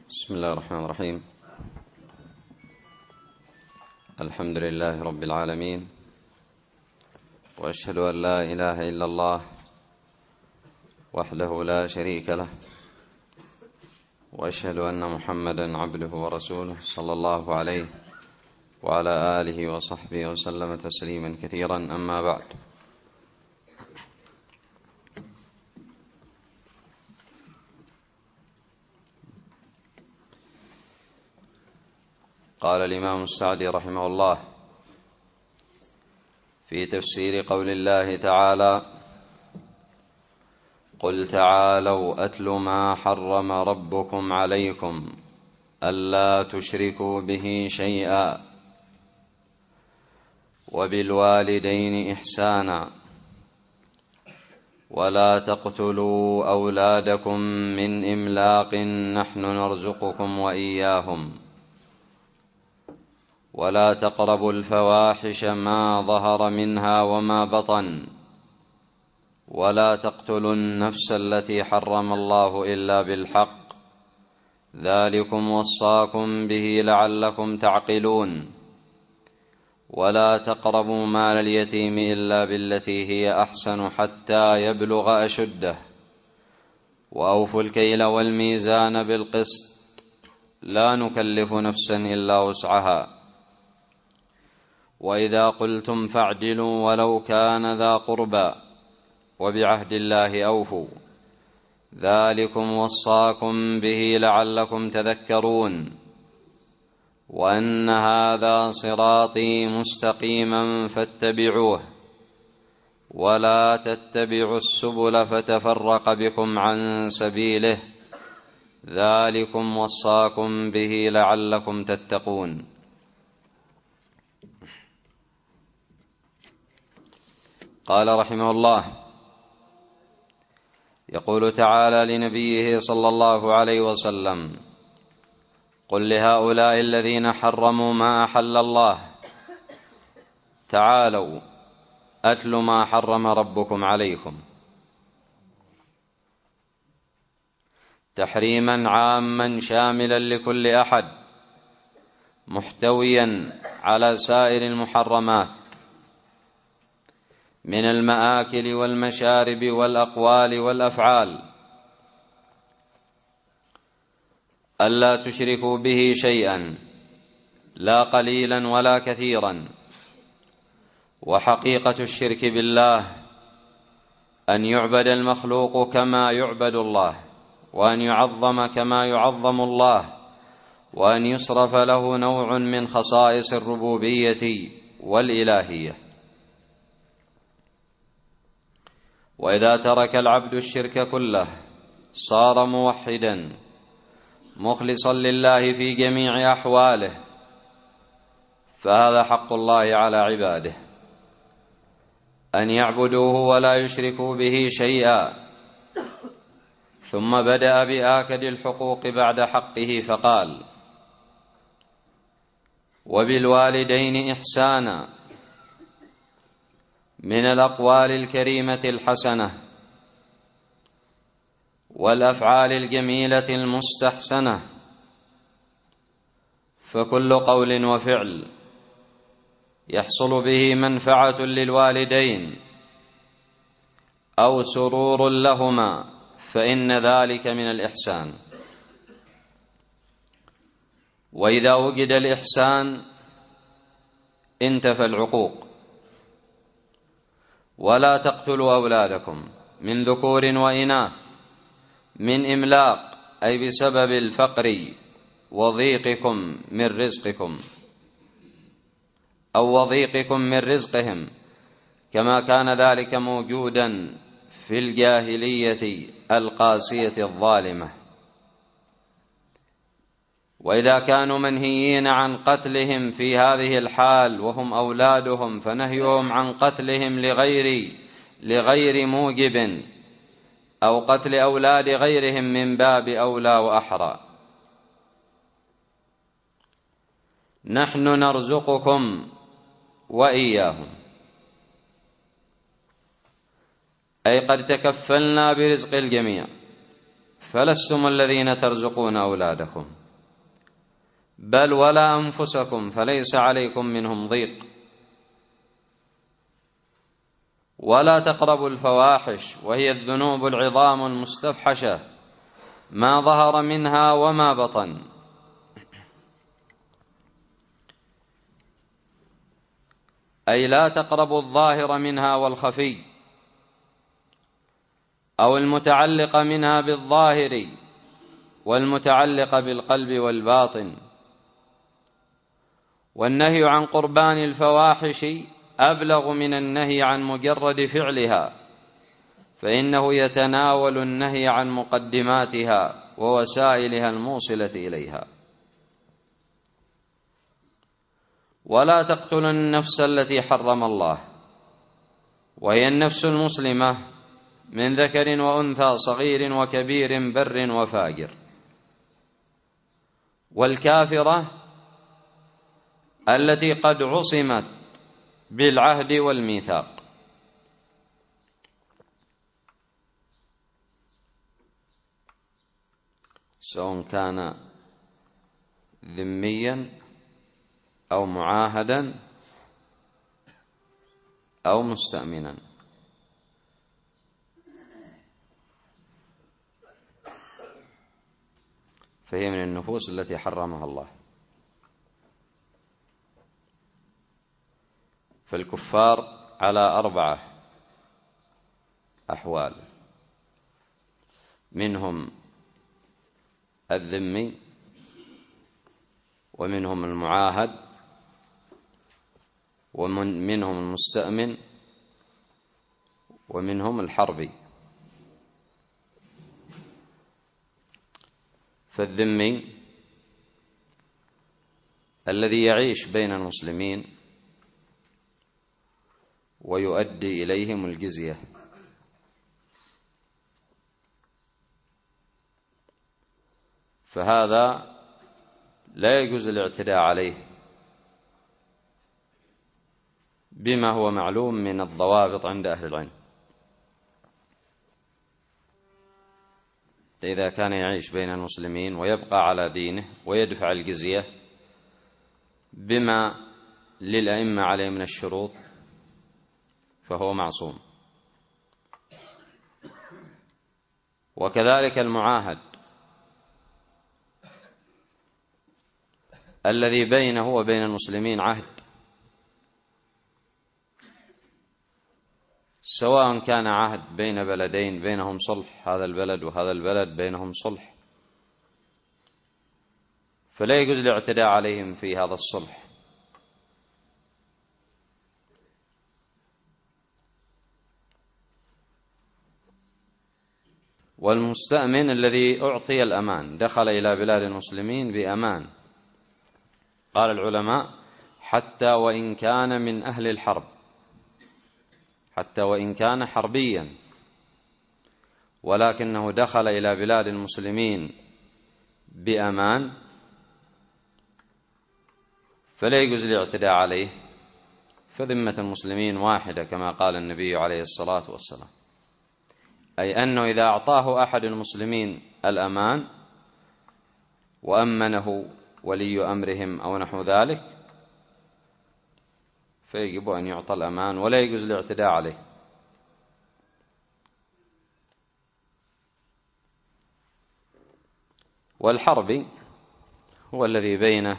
بسم الله الرحمن الرحيم. الحمد لله رب العالمين، وأشهد أن لا إله إلا الله وحده لا شريك له، وأشهد أن محمدا عبده ورسوله صلى الله عليه وعلى آله وصحبه وسلم تسليما كثيرا. أما بعد، قال الإمام السعدي رحمه الله في تفسير قول الله تعالى: قل تعالوا أتل ما حرم ربكم عليكم ألا تشركوا به شيئا وبالوالدين إحسانا ولا تقتلوا أولادكم من إملاق نحن نرزقكم وإياهم ولا تقربوا الفواحش ما ظهر منها وما بطن ولا تقتلوا النفس التي حرم الله إلا بالحق ذلكم وصاكم به لعلكم تعقلون ولا تقربوا مال اليتيم إلا بالتي هي أحسن حتى يبلغ أشده وأوفوا الكيل والميزان بالقسط لا نكلف نفسا إلا وسعها وإذا قلتم فاعدلوا ولو كان ذا قربى وبعهد الله أوفوا ذلكم وصاكم به لعلكم تذكرون وأن هذا صراطي مستقيما فاتبعوه ولا تتبعوا السبل فتفرق بكم عن سبيله ذلكم وصاكم به لعلكم تتقون. قال رحمه الله: يقول تعالى لنبيه صلى الله عليه وسلم: قل لهؤلاء الذين حرموا ما أحل الله تعالوا أتل ما حرم ربكم عليكم، تحريما عاما شاملا لكل أحد محتويا على سائر المحرمات من المآكل والمشارب والأقوال والأفعال، ألا تشركوا به شيئا لا قليلا ولا كثيرا. وحقيقة الشرك بالله أن يعبد المخلوق كما يعبد الله، وأن يعظم كما يعظم الله، وأن يصرف له نوع من خصائص الربوبية والإلهية. وإذا ترك العبد الشرك كله صار موحدا مخلصا لله في جميع أحواله، فهذا حق الله على عباده أن يعبدوه ولا يشركوا به شيئا. ثم بدأ بآكد الحقوق بعد حقه فقال: وبالوالدين إحسانا، من الأقوال الكريمة الحسنة والأفعال الجميلة المستحسنة، فكل قول وفعل يحصل به منفعة للوالدين أو سرور لهما فإن ذلك من الإحسان. وإذا وجد الإحسان انتفى العقوق. ولا تقتلوا أولادكم من ذكور وإناث من إملاق، أي بسبب الفقر وضيقكم من رزقكم أو وضيقكم من رزقهم، كما كان ذلك موجودا في الجاهلية القاسية الظالمة. وإذا كانوا منهيين عن قتلهم في هذه الحال وهم أولادهم، فنهيهم عن قتلهم لغير موجب أو قتل أولاد غيرهم من باب أولى وأحرى. نحن نرزقكم وإياهم، أي قد تكفلنا برزق الجميع فلستم الذين ترزقون أولادكم بل ولا أنفسكم فليس عليكم منهم ضيق ولا تقربوا الفواحش وهي الذنوب العظام المستفحشة ما ظهر منها وما بطن أي لا تقربوا الظاهر منها والخفي أو المتعلق منها بالظاهر والمتعلق بالقلب والباطن. والنهي عن قربان الفواحش أبلغ من النهي عن مجرد فعلها، فإنه يتناول النهي عن مقدماتها ووسائلها الموصلة إليها. ولا تقتلوا النفس التي حرم الله، وهي النفس المسلمة من ذكر وأنثى صغير وكبير بر وفاجر، والكافرة التي قد عصمت بالعهد والميثاق. سواء كان ذميا أو معاهدا أو مستأمنا. فهي من النفوس التي حرمها الله. فالكفار على 4 أحوال: منهم الذمي، ومنهم المعاهد، ومنهم المستأمن، ومنهم الحربي. فالذمي الذي يعيش بين المسلمين ويؤدي إليهم الجزية، فهذا لا يجوز الاعتداء عليه بما هو معلوم من الضوابط عند أهل العلم. إذا كان يعيش بين المسلمين ويبقى على دينه ويدفع الجزية بما للأئمة عليه من الشروط فهو معصوم. وكذلك المعاهد الذي بينه وبين المسلمين عهد، سواء كان عهد بين بلدين بينهم صلح، هذا البلد وهذا البلد بينهم صلح، فلا يجوز الاعتداء عليهم في هذا الصلح. والمستأمن الذي أعطي الأمان دخل إلى بلاد المسلمين بأمان، قال العلماء: حتى وإن كان من أهل الحرب، حتى وإن كان حربيا، ولكنه دخل إلى بلاد المسلمين بأمان، فلا يجوز الاعتداء عليه، فذمة المسلمين واحدة كما قال النبي عليه الصلاة والسلام. أي أنه إذا أعطاه أحد المسلمين الأمان وأمنه ولي أمرهم أو نحو ذلك، فيجب أن يعطى الأمان ولا يجوز الاعتداء عليه. والحربي هو الذي بينه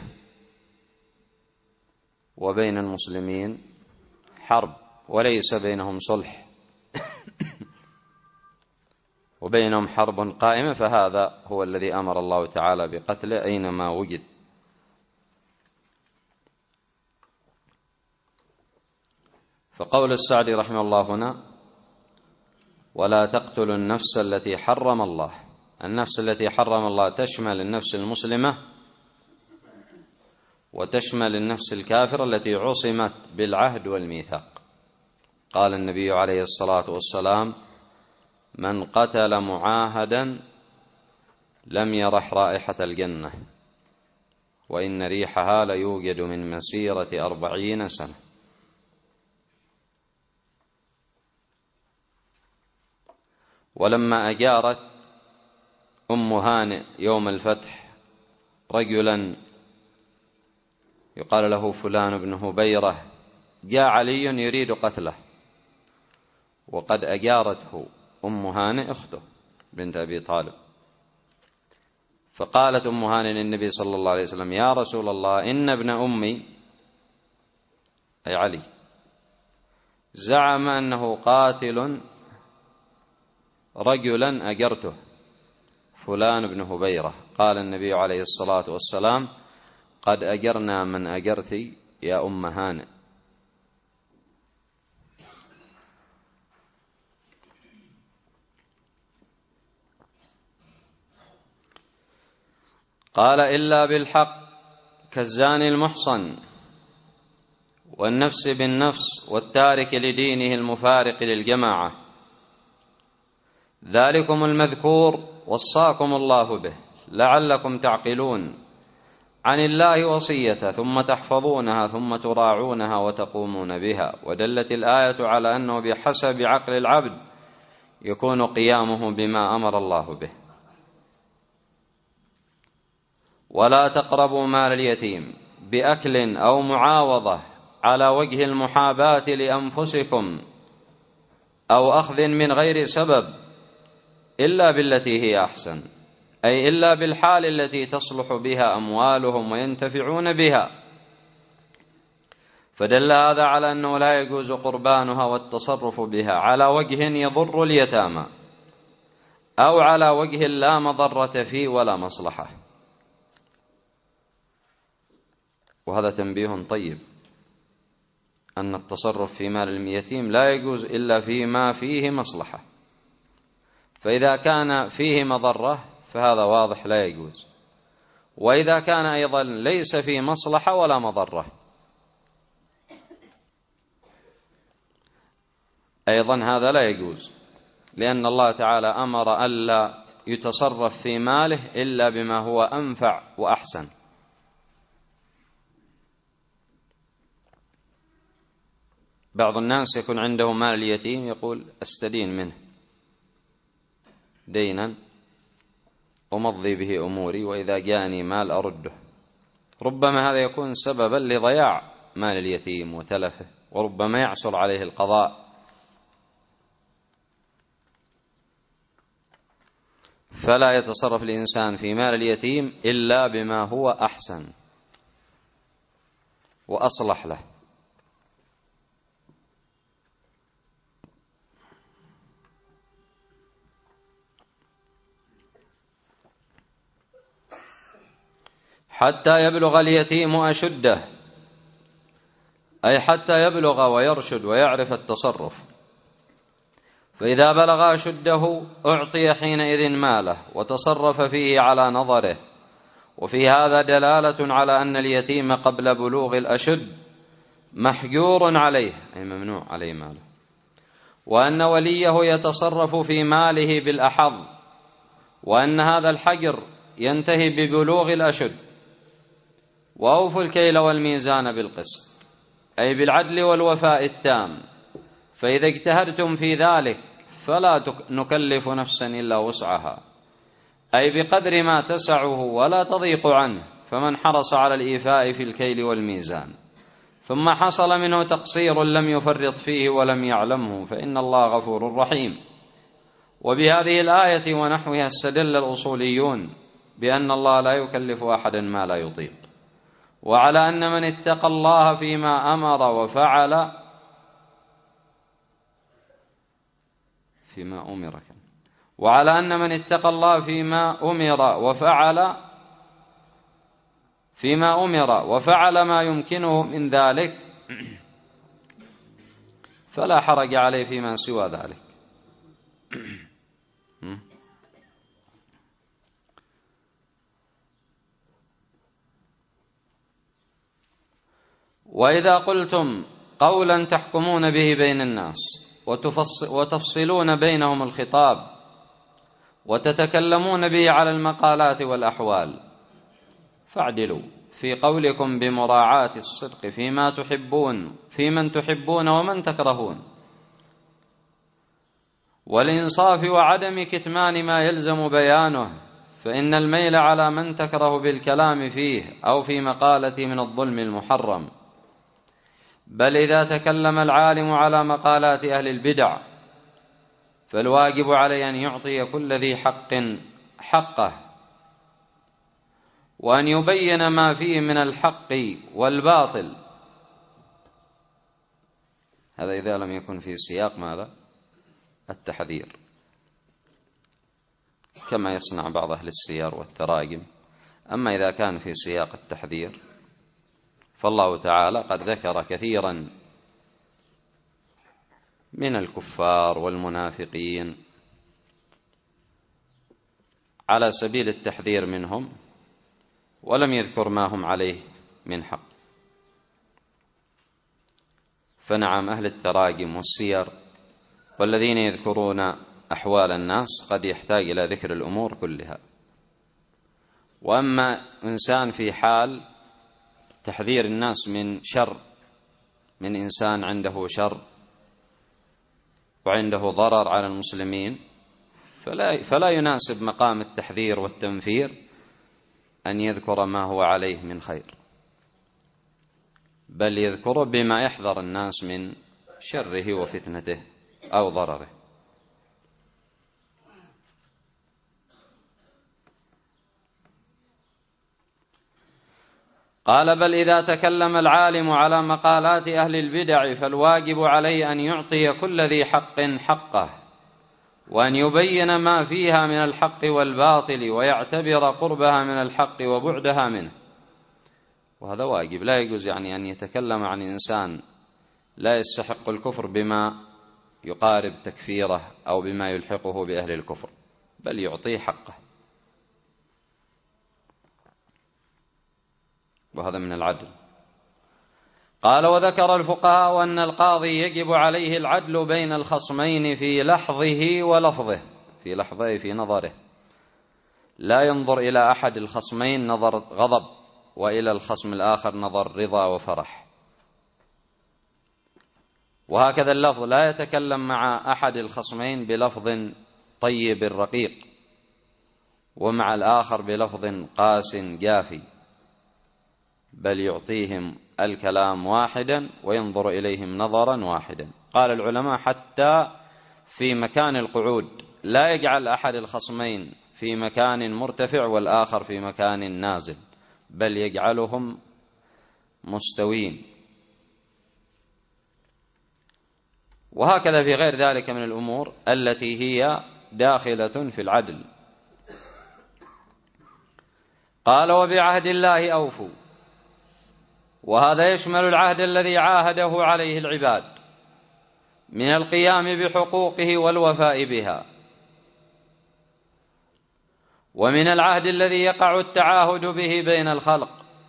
وبين المسلمين حرب وليس بينهم صلح وبينهم حرب قائمة، فهذا هو الذي أمر الله تعالى بقتله أينما وجد. فقول السعدي رحمه الله هنا: ولا تقتلوا النفس التي حرم الله. النفس التي حرم الله تشمل النفس المسلمة وتشمل النفس الكافرة التي عصمت بالعهد والميثاق. قال النبي عليه الصلاة والسلام: من قتل معاهدا لم يرح رائحة الجنة، وإن ريحها ليوجد من مسيرة 40 سنة. ولما أجارت أم هانئ يوم الفتح رجلا يقال له فلان بن هبيرة، جاء علي يريد قتله، وقد أجارته أم هانئ أخته بنت أبي طالب. فقالت أم هانئ للنبي صلى الله عليه وسلم: يا رسول الله، إن ابن أمي أي علي زعم أنه قاتل رجلا أجرته فلان بن هبيرة. قال النبي عليه الصلاة والسلام: قد أجرنا من أجرت يا أم هانئ. قال: إلا بالحق كالزاني المحصن والنفس بالنفس والتارك لدينه المفارق للجماعة، ذلكم المذكور وصاكم الله به لعلكم تعقلون، عن الله وصية ثم تحفظونها ثم تراعونها وتقومون بها. ودلت الآية على أنه بحسب عقل العبد يكون قيامه بما أمر الله به. ولا تقربوا مال اليتيم بأكل أو معاوضة على وجه المحاباة لأنفسكم أو أخذ من غير سبب إلا بالتي هي أحسن، أي إلا بالحال التي تصلح بها أموالهم وينتفعون بها. فدل هذا على أنه لا يجوز قربانها والتصرف بها على وجه يضر اليتامى أو على وجه لا مضرة فيه ولا مصلحة. وهذا تنبيه طيب، أن التصرف في مال اليتيم لا يجوز إلا فيما فيه مصلحة، فإذا كان فيه مضرة فهذا واضح لا يجوز، وإذا كان أيضا ليس فيه مصلحة ولا مضرة أيضا هذا لا يجوز، لأن الله تعالى أمر ألا يتصرف في ماله إلا بما هو أنفع وأحسن. بعض الناس يكون عنده مال اليتيم يقول: أستدين منه دينا أمضي به أموري وإذا جاءني مال أرده. ربما هذا يكون سببا لضياع مال اليتيم وتلفه، وربما يعسر عليه القضاء. فلا يتصرف الإنسان في مال اليتيم إلا بما هو أحسن وأصلح له. حتى يبلغ اليتيم أشده، أي حتى يبلغ ويرشد ويعرف التصرف، فإذا بلغ أشده أعطي حينئذ ماله وتصرف فيه على نظره. وفي هذا دلالة على أن اليتيم قبل بلوغ الأشد محجور عليه، أي ممنوع عليه ماله، وأن وليه يتصرف في ماله بالأحظ، وأن هذا الحجر ينتهي ببلوغ الأشد. وأوفوا الكيل والميزان بالقسط، أي بالعدل والوفاء التام، فإذا اجتهدتم في ذلك فلا نكلف نفسا إلا وسعها، أي بقدر ما تسعه ولا تضيق عنه. فمن حرص على الإيفاء في الكيل والميزان ثم حصل منه تقصير لم يفرط فيه ولم يعلمه فإن الله غفور رحيم. وبهذه الآية ونحوها استدل الأصوليون بأن الله لا يكلف أحدا ما لا يطيق، وعلى أن من اتقى الله فيما أمر وفعل وعلى أن من اتقى الله فيما أمر وفعل ما يمكنه من ذلك فلا حرج عليه فيما سوى ذلك. وإذا قلتم قولا تحكمون به بين الناس وتفصلون بينهم الخطاب وتتكلمون به على المقالات والأحوال فاعدلوا في قولكم بمراعاة الصدق في من تحبون ومن تكرهون، والإنصاف وعدم كتمان ما يلزم بيانه فإن الميل على من تكره بالكلام فيه أو في مقالة من الظلم المحرم، بل إذا تكلم العالم على مقالات أهل البدع فالواجب عليه أن يعطي كل ذي حق حقه، وأن يبين ما فيه من الحق والباطل. هذا إذا لم يكن في سياق ماذا؟ التحذير، كما يصنع بعض أهل السير والتراجم. أما إذا كان في سياق التحذير فالله تعالى قد ذكر كثيرا من الكفار والمنافقين على سبيل التحذير منهم، ولم يذكر ما هم عليه من حق. فنعم أهل التراجم والسير والذين يذكرون أحوال الناس قد يحتاج إلى ذكر الأمور كلها. وأما إنسان في حال تحذير الناس من شر، من إنسان عنده شر وعنده ضرر على المسلمين، فلا يناسب مقام التحذير والتنفير أن يذكر ما هو عليه من خير، بل يذكر بما يحذر الناس من شره وفتنته أو ضرره. قال: بل إذا تكلم العالم على مقالات أهل البدع فالواجب عليه أن يعطي كل ذي حق حقه، وأن يبين ما فيها من الحق والباطل، ويعتبر قربها من الحق وبعدها منه. وهذا واجب، لا يجوز يعني أن يتكلم عن إنسان لا يستحق الكفر بما يقارب تكفيره أو بما يلحقه بأهل الكفر، بل يعطيه حقه، وهذا من العدل. قال: وذكر الفقهاء أن القاضي يجب عليه العدل بين الخصمين في لحظه ولفظه، في لحظه في نظره، لا ينظر إلى أحد الخصمين نظر غضب وإلى الخصم الآخر نظر رضا وفرح. وهكذا اللفظ، لا يتكلم مع أحد الخصمين بلفظ طيب رقيق ومع الآخر بلفظ قاس جافي، بل يعطيهم الكلام واحدا وينظر إليهم نظرا واحدا. قال العلماء: حتى في مكان القعود لا يجعل أحد الخصمين في مكان مرتفع والآخر في مكان نازل، بل يجعلهم مستوين. وهكذا في غير ذلك من الأمور التي هي داخلة في العدل. قال: وبعهد الله أوفوا، وهذا يشمل العهد الذي عاهده عليه العباد من القيام بحقوقه والوفاء بها، ومن العهد الذي يقع التعاهد به بين الخلق،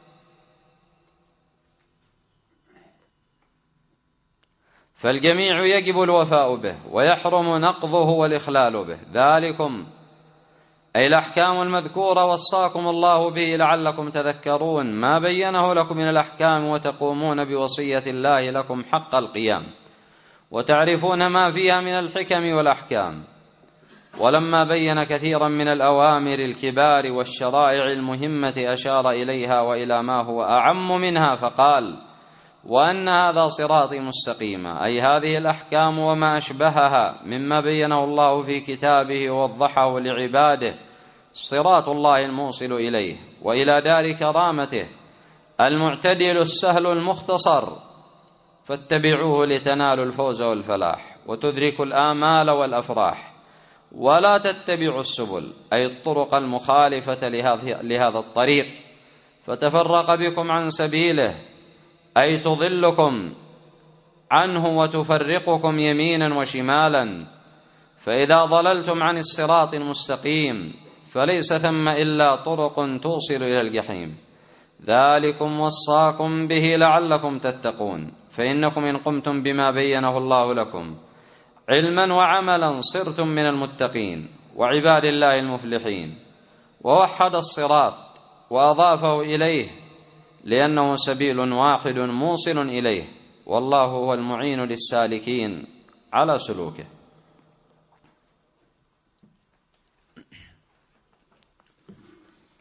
فالجميع يجب الوفاء به ويحرم نقضه والإخلال به. ذلكم أي الأحكام المذكورة وصاكم الله به لعلكم تذكرون ما بينه لكم من الأحكام، وتقومون بوصية الله لكم حق القيام، وتعرفون ما فيها من الحكم والأحكام. ولما بين كثيرا من الأوامر الكبار والشرائع المهمة أشار إليها وإلى ما هو أعم منها، فقال: وأن هذا صراطي مستقيما، أي هذه الأحكام وما أشبهها مما بينه الله في كتابه ووضحه لعباده، صراط الله الموصل إليه وإلى دار كرامته، المعتدل السهل المختصر، فاتبعوه لتنالوا الفوز والفلاح وتدركوا الآمال والأفراح، ولا تتبعوا السبل أي الطرق المخالفة لهذا الطريق فتفرق بكم عن سبيله، أي تضلكم عنه وتفرقكم يمينا وشمالا. فإذا ضللتم عن الصراط المستقيم فليس ثم إلا طرق توصل إلى الجحيم. ذلكم وصاكم به لعلكم تتقون، فإنكم إن قمتم بما بينه الله لكم علما وعملا صرتم من المتقين وعباد الله المفلحين. ووحد الصراط وأضافه إليه لأنه سبيل واحد موصل إليه، والله هو المعين للسالكين على سلوكه.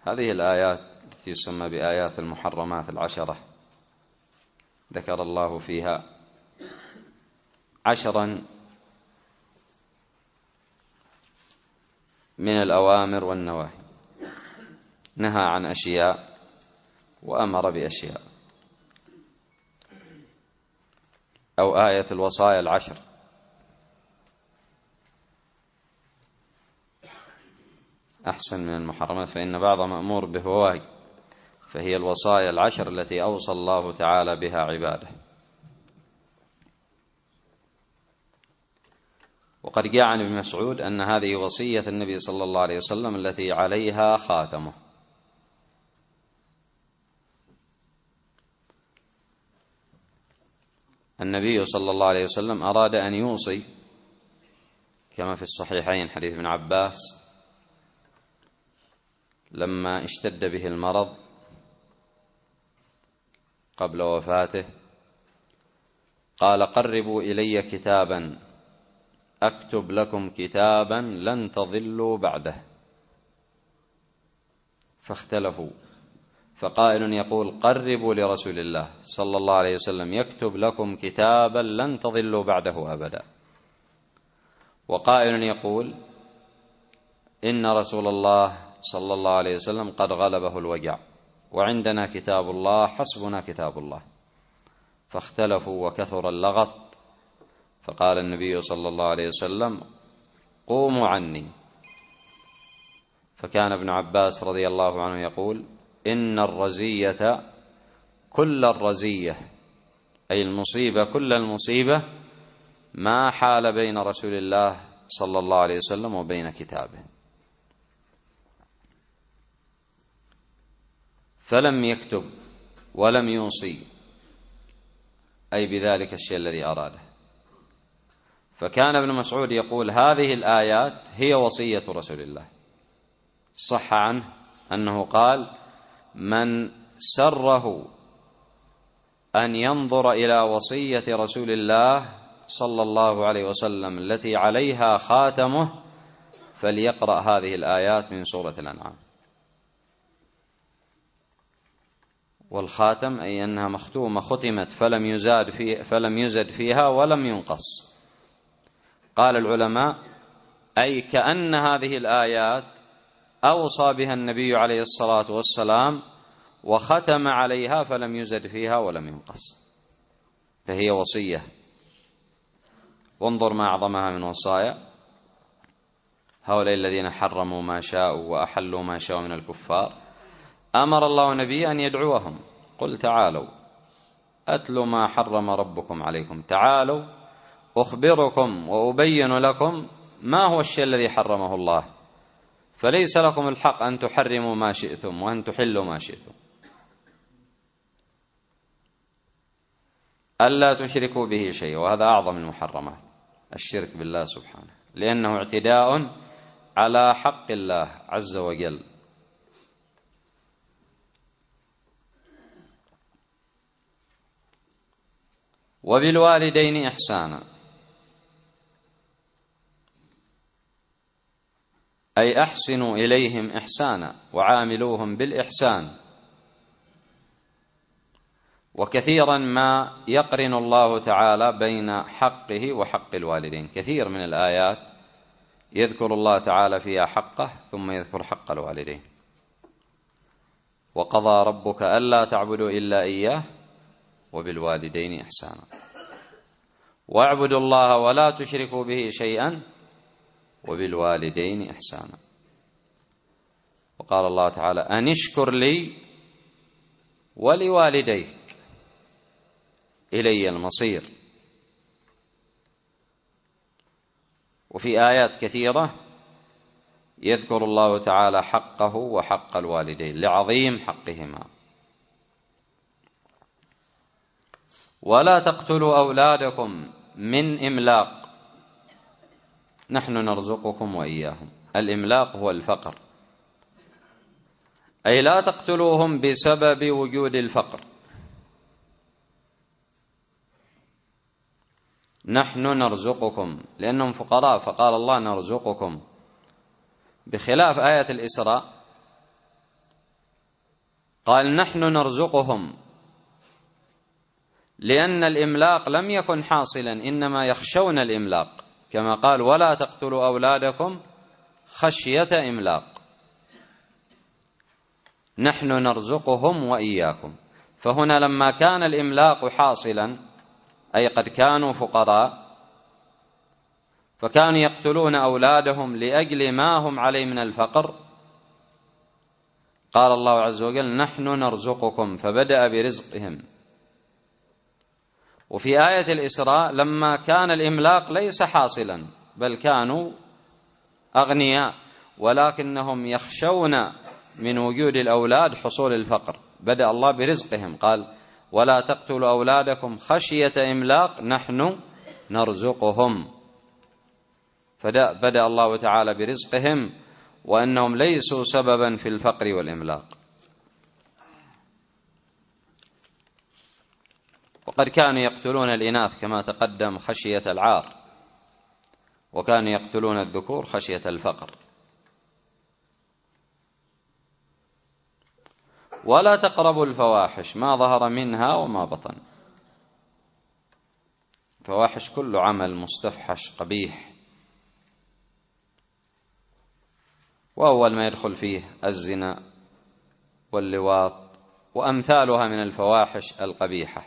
هذه الآيات التي تسمى بآيات المحرمات العشرة ذكر الله فيها 10 من الأوامر والنواهي، نهى عن أشياء وأمر بأشياء، أو آية الوصايا 10 أحسن من المحرمات، فإن بعض مأمور به وواهي، فهي الوصايا 10 التي أوصى الله تعالى بها عباده. وقد جاء عن ابن مسعود أن هذه وصية النبي صلى الله عليه وسلم التي عليها خاتمه. النبي صلى الله عليه وسلم أراد أن يوصي كما في الصحيحين حديث ابن عباس لما اشتد به المرض قبل وفاته قال: قربوا إلي كتابا أكتب لكم كتابا لن تضلوا بعده. فاختلفوا، فقائل يقول: قربوا لرسول الله صلى الله عليه وسلم يكتب لكم كتابا لن تضلوا بعده أبدا. وقائل يقول: إن رسول الله صلى الله عليه وسلم قد غلبه الوجع وعندنا كتاب الله حسبنا كتاب الله. فاختلفوا وكثر اللغط، فقال النبي صلى الله عليه وسلم: قوموا عني. فكان ابن عباس رضي الله عنه يقول: إن الرزية كل الرزية، أي المصيبة كل المصيبة، ما حال بين رسول الله صلى الله عليه وسلم وبين كتابه. فلم يكتب ولم يوصي، أي بذلك الشيء الذي أراده. فكان ابن مسعود يقول: هذه الآيات هي وصية رسول الله. صح عنه أنه قال: من سره أن ينظر إلى وصية رسول الله صلى الله عليه وسلم التي عليها خاتمه فليقرأ هذه الآيات من سورة الأنعام. والخاتم أي أنها مختومة، ختمت فلم يزد فيها ولم ينقص. قال العلماء: أي كأن هذه الآيات أوصى بها النبي عليه الصلاة والسلام وختم عليها فلم يزد فيها ولم ينقص، فهي وصية. وانظر ما أعظمها من وصايا هؤلاء الذين حرموا ما شاءوا وأحلوا ما شاءوا من الكفار. أمر الله نبيه أن يدعوهم: قل تعالوا أتل ما حرم ربكم عليكم، تعالوا أخبركم وأبين لكم ما هو الشيء الذي حرمه الله، فليس لكم الحق أن تحرموا ما شئتم وأن تحلوا ما شئتم. ألا تشركوا به شيء، وهذا أعظم المحرمات، الشرك بالله سبحانه، لأنه اعتداء على حق الله عز وجل. وبالوالدين إحسانا، أي أحسنوا إليهم إحسانا وعاملوهم بالإحسان. وكثيرا ما يقرن الله تعالى بين حقه وحق الوالدين، كثير من الآيات يذكر الله تعالى فيها حقه ثم يذكر حق الوالدين. وقضى ربك ألا تعبدوا إلا إياه وبالوالدين إحسانا، واعبدوا الله ولا تشركوا به شيئا وبالوالدين إحسانا. وقال الله تعالى: أن اشكر لي ولوالديك إلي المصير. وفي آيات كثيرة يذكر الله تعالى حقه وحق الوالدين لعظيم حقهما. ولا تقتلوا أولادكم من إملاق، نحن نرزقكم وإياهم. الإملاق هو الفقر، أي لا تقتلوهم بسبب وجود الفقر. نحن نرزقكم لأنهم فقراء، فقال الله نرزقكم، بخلاف آية الإسراء قال نحن نرزقهم، لأن الإملاق لم يكن حاصلا، إنما يخشون الإملاق، كما قال ولا تقتلوا أولادكم خشية إملاق. نحن نرزقهم وإياكم. فهنا لما كان الإملاق حاصلا، أي قد كانوا فقراء، فكانوا يقتلون أولادهم لأجل ما هم عليه من الفقر، قال الله عز وجل نحن نرزقكم، فبدأ برزقهم. وفي آية الإسراء لما كان الإملاق ليس حاصلا، بل كانوا أغنياء ولكنهم يخشون من وجود الأولاد حصول الفقر، بدأ الله برزقهم، قال ولا تقتلوا أولادكم خشية إملاق نحن نرزقهم. فبدأ الله تعالى برزقهم، وأنهم ليسوا سببا في الفقر والإملاق. وقد كانوا يقتلون الإناث كما تقدم خشية العار، وكانوا يقتلون الذكور خشية الفقر. ولا تقربوا الفواحش ما ظهر منها وما بطن. فواحش كل عمل مستفحش قبيح، وأول ما يدخل فيه الزنا واللواط وأمثالها من الفواحش القبيحة.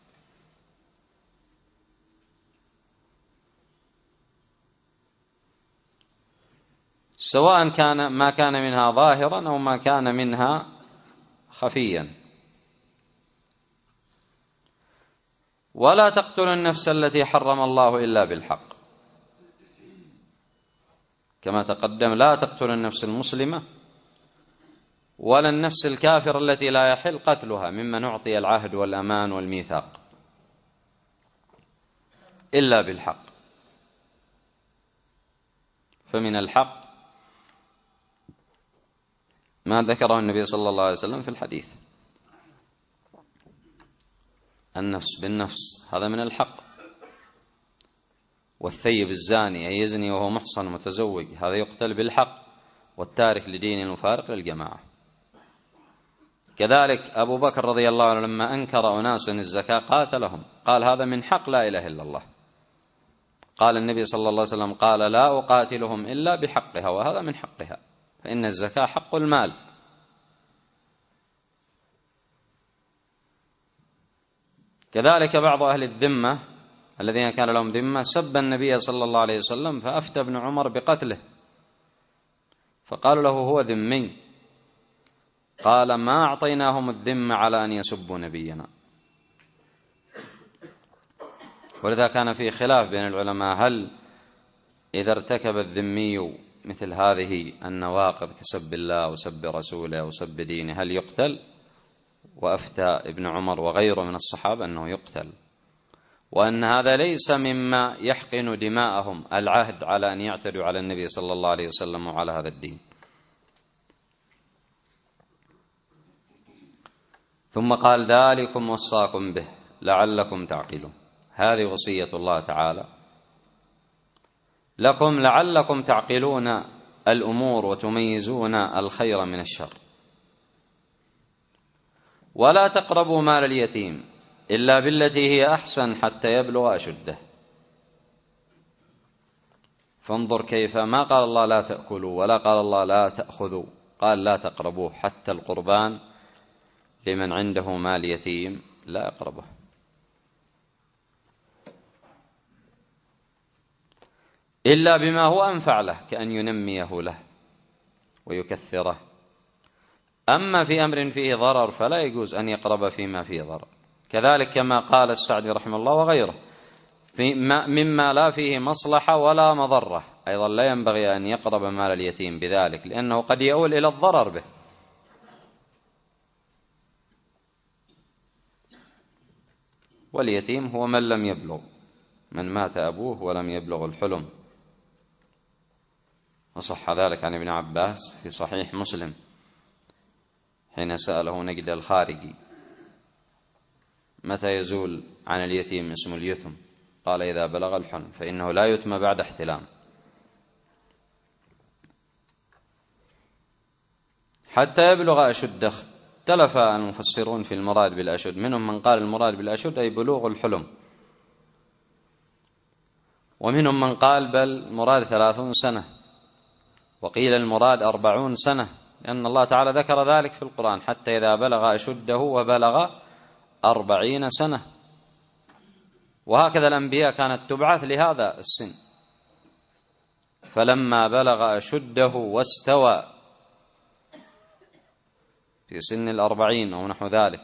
سواء كان ما كان منها ظاهرا أو ما كان منها خفيا. ولا تقتلوا النفس التي حرم الله إلا بالحق، كما تقدم لا تقتلوا النفس المسلمة ولا النفس الكافر التي لا يحل قتلها ممن أعطي العهد والأمان والميثاق إلا بالحق. فمن الحق ما ذكره النبي صلى الله عليه وسلم في الحديث، النفس بالنفس هذا من الحق. والثيب الزاني أي يزني وهو محصن متزوج هذا يقتل بالحق، والتارك لدين المفارق للجماعة. كذلك أبو بكر رضي الله عنه لما أنكر أناس الزكاة قاتلهم، قال هذا من حق لا إله إلا الله. قال النبي صلى الله عليه وسلم قال لا أقاتلهم إلا بحقها، وهذا من حقها، فإن الزكاة حق المال. كذلك بعض أهل الذمة الذين كان لهم ذمة سب النبي صلى الله عليه وسلم، فأفتى ابن عمر بقتله، فقالوا له هو ذمي، قال ما أعطيناهم الذمة على أن يسبوا نبينا. ولذا كان في خلاف بين العلماء هل إذا ارتكب الذمي مثل هذه النواقض كسب الله وسب رسوله وسب دينه هل يقتل؟ وأفتى ابن عمر وغيره من الصحابة أنه يقتل، وأن هذا ليس مما يحقن دماءهم العهد على أن يعتدوا على النبي صلى الله عليه وسلم وعلى هذا الدين. ثم قال ذلكم وصاكم به لعلكم تعقلون. هذه وصية الله تعالى لكم لعلكم تعقلون الأمور وتميزون الخير من الشر. ولا تقربوا مال اليتيم إلا بالتي هي أحسن حتى يبلغ أشده. فانظر كيف ما قال الله لا تأكلوا ولا قال الله لا تأخذوا، قال لا تقربوه، حتى القربان لمن عنده مال يتيم لا يقربه. إلا بما هو أنفع له كأن ينميه له ويكثره. أما في أمر فيه ضرر فلا يجوز أن يقرب فيما فيه ضرر. كذلك كما قال السعدي رحمه الله وغيره مما لا فيه مصلحة ولا مضرة أيضا لا ينبغي أن يقرب مال اليتيم بذلك، لأنه قد يؤول إلى الضرر به. واليتيم هو من لم يبلغ، من مات أبوه ولم يبلغ الحلم. وصح ذلك عن ابن عباس في صحيح مسلم حين سأله نجد الخارجي متى يزول عن اليتيم اسم اليتم، قال إذا بلغ الحلم، فإنه لا يتم بعد احتلام. حتى يبلغ أشده اختلف المفسرون في المراد بالأشد، منهم من قال المراد بالأشد أي بلوغ الحلم، ومنهم من قال بل مراد 30 سنة، وقيل المراد 40 سنة، لأن الله تعالى ذكر ذلك في القرآن حتى إذا بلغ أشده وبلغ 40 سنة. وهكذا الأنبياء كانت تبعث لهذا السن، فلما بلغ أشده واستوى في سن 40 أو نحو ذلك.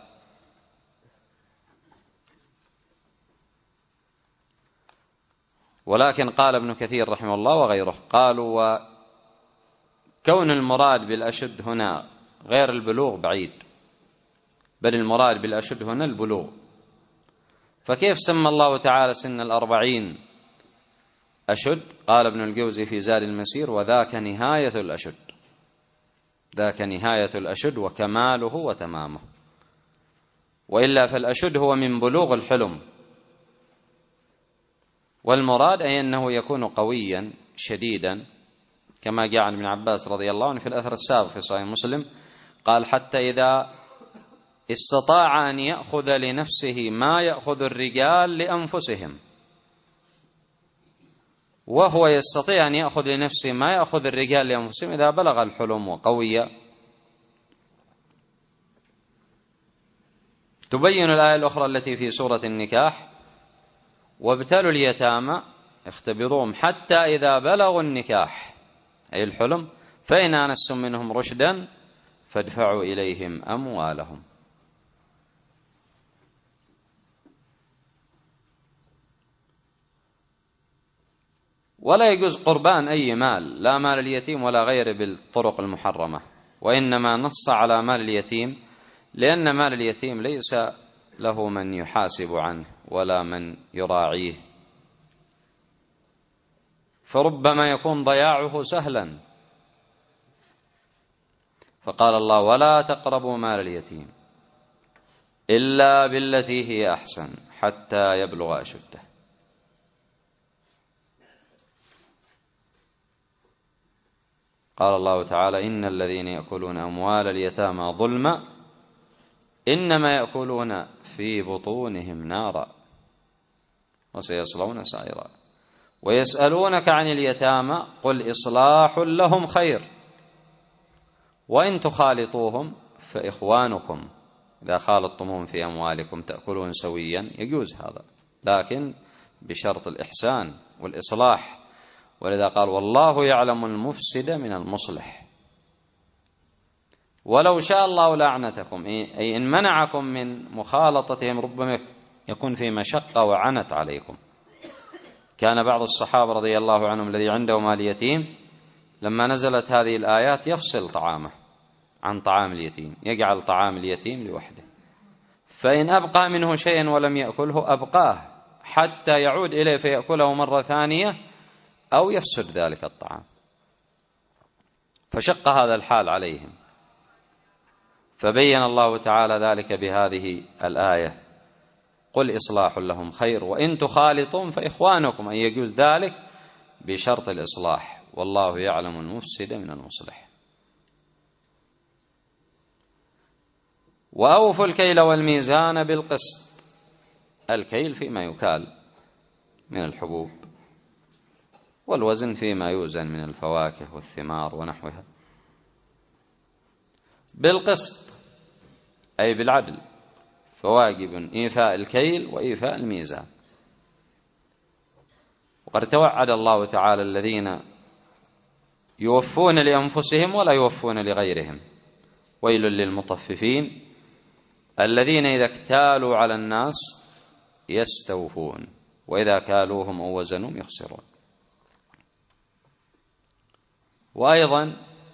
ولكن قال ابن كثير رحمه الله وغيره قالوا وكون المراد بالأشد هنا غير البلوغ بعيد، بل المراد بالأشد هنا البلوغ. فكيف سمى الله تعالى سن 40 أشد؟ قال ابن الجوزي في زاد المسير وذاك نهاية الأشد، ذاك نهاية الأشد وكماله وتمامه، وإلا فالأشد هو من بلوغ الحلم، والمراد أي أنه يكون قويا شديدا، كما جاء عن ابن عباس رضي الله عنه في الأثر السابق في صحيح مسلم قال حتى إذا استطاع أن يأخذ لنفسه ما يأخذ الرجال لأنفسهم، وهو يستطيع أن يأخذ لنفسه ما يأخذ الرجال لأنفسهم إذا بلغ الحلم وقوي. تبين الآية الأخرى التي في سورة النكاح وابتلوا اليتامى اختبروهم حتى إذا بلغوا النكاح أي الحلم فإن آنستم منهم رشدا فادفعوا إليهم أموالهم. ولا يجوز قربان أي مال، لا مال اليتيم ولا غيره بالطرق المحرمة، وإنما نص على مال اليتيم لأن مال اليتيم ليس له من يحاسب عنه ولا من يراعيه، فربما يكون ضياعه سهلا، فقال الله ولا تقربوا مال اليتيم إلا بالتي هي أحسن حتى يبلغ أشده. قال الله تعالى إن الذين يأكلون أموال اليتامى ظلما إنما يأكلون في بطونهم نارا وسيصلون سعيرا ويسألونك عن اليتامى قل إصلاح لهم خير وإن تخالطوهم فإخوانكم، إذا خالطتموهم في أموالكم تأكلون سويا يجوز هذا، لكن بشرط الإحسان والإصلاح، ولذا قال والله يعلم المفسد من المصلح. ولو شاء الله لعنتكم، أي إن منعكم من مخالطتهم ربما يكون في مشقة وعنت عليكم. كان بعض الصحابة رضي الله عنهم الذي عنده مال يتيم لما نزلت هذه الآيات يفصل طعامه عن طعام اليتيم، يجعل طعام اليتيم لوحده، فإن أبقى منه شيئا ولم يأكله أبقاه حتى يعود إليه فيأكله مرة ثانية أو يفسد ذلك الطعام، فشق هذا الحال عليهم، فبين الله تعالى ذلك بهذه الآية قل إصلاح لهم خير وإن تخالطون فإخوانكم، أن يجوز ذلك بشرط الإصلاح، والله يعلم المفسد من المصلح. وأوفوا الكيل والميزان بالقسط، الكيل فيما يكال من الحبوب، والوزن فيما يوزن من الفواكه والثمار ونحوها، بالقسط أي بالعدل، فواجب إيفاء الكيل وإيفاء الميزان. وقد توعد الله تعالى الذين يوفون لأنفسهم ولا يوفون لغيرهم، ويل للمطففين الذين إذا اكتالوا على الناس يستوفون وإذا كالوهم أو وزنهم يخسرون. وأيضا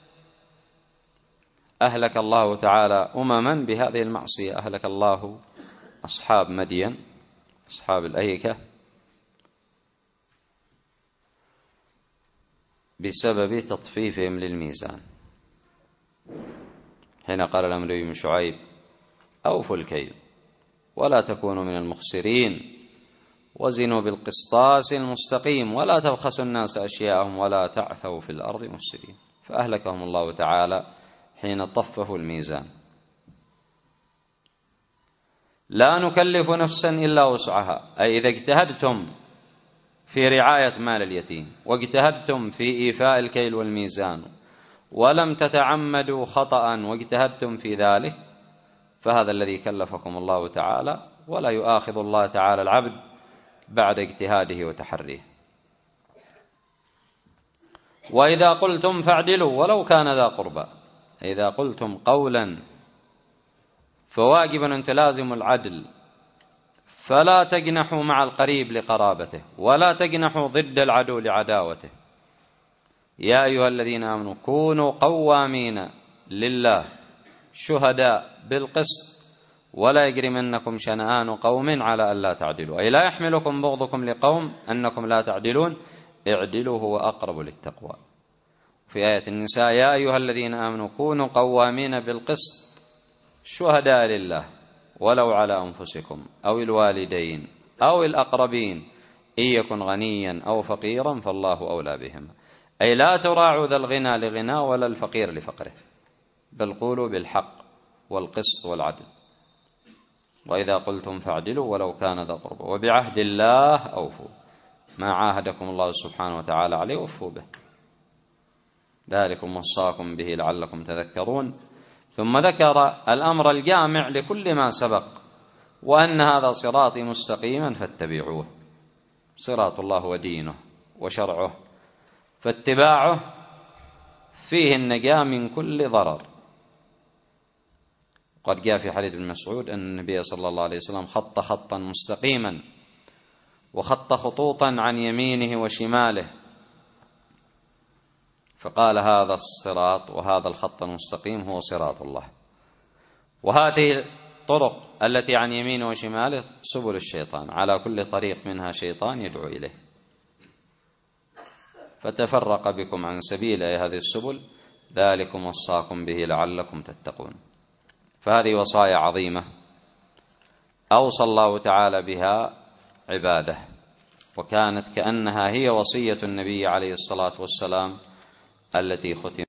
أهلك الله تعالى أمما بهذه المعصية، أهلك الله أصحاب مدين أصحاب الأيكة بسبب تطفيفهم للميزان، حين قال لهم النبي بن شعيب أوفوا الكيل ولا تكونوا من المخسرين وزنوا بالقسطاس المستقيم ولا تبخسوا الناس أشياءهم ولا تعثوا في الأرض مفسدين، فأهلكهم الله تعالى حين طففوا الميزان. لا نكلف نفسا إلا وسعها، أي إذا اجتهدتم في رعاية مال اليتيم واجتهدتم في إيفاء الكيل والميزان ولم تتعمدوا خطأ واجتهدتم في ذلك، فهذا الذي كلفكم الله تعالى، ولا يؤاخذ الله تعالى العبد بعد اجتهاده وتحريه. وإذا قلتم فاعدلوا ولو كان ذا قربى، إذا قلتم قولا فواجب أن تلازموا العدل، فلا تجنحوا مع القريب لقرابته ولا تجنحوا ضد العدو لعداوته. يا أيها الذين آمنوا كونوا قوامين لله شهداء بالقسط ولا يجرمنكم شنآن قوم على ألا تعدلوا، أي لا يحملكم بغضكم لقوم أنكم لا تعدلون، اعدلوا هو أقرب للتقوى. في آية النساء يا أيها الذين آمنوا كونوا قوامين بالقسط شهداء لله ولو على أنفسكم أو الوالدين أو الأقربين إن يكن غنيا أو فقيرا فالله أولى بهما، أي لا تراعوا ذا الغنى لغنى ولا الفقير لفقره، بل قولوا بالحق والقسط والعدل. وإذا قلتم فاعدلوا ولو كان ذا قربى وبعهد الله أوفوا، ما عاهدكم الله سبحانه وتعالى عليه وفوا به، ذلكم وصاكم به لعلكم تذكرون. ثم ذكر الأمر الجامع لكل ما سبق، وأن هذا صراطي مستقيما فاتبعوه، صراط الله ودينه وشرعه، فاتباعه فيه النجاة من كل ضرر. قد جاء في حديث ابن مسعود أن النبي صلى الله عليه وسلم خط خطا مستقيما وخط خطوطا عن يمينه وشماله، فقال هذا الصراط وهذا الخط المستقيم هو صراط الله. وهذه الطرق التي عن يمينه وشماله سبل الشيطان، على كل طريق منها شيطان يدعو إليه، فتفرق بكم عن سبيل هذه السبل، ذلكم وصاكم به لعلكم تتقون. فهذه وصايا عظيمة أوصى الله تعالى بها عباده، وكانت كأنها هي وصية النبي عليه الصلاة والسلام التي ختم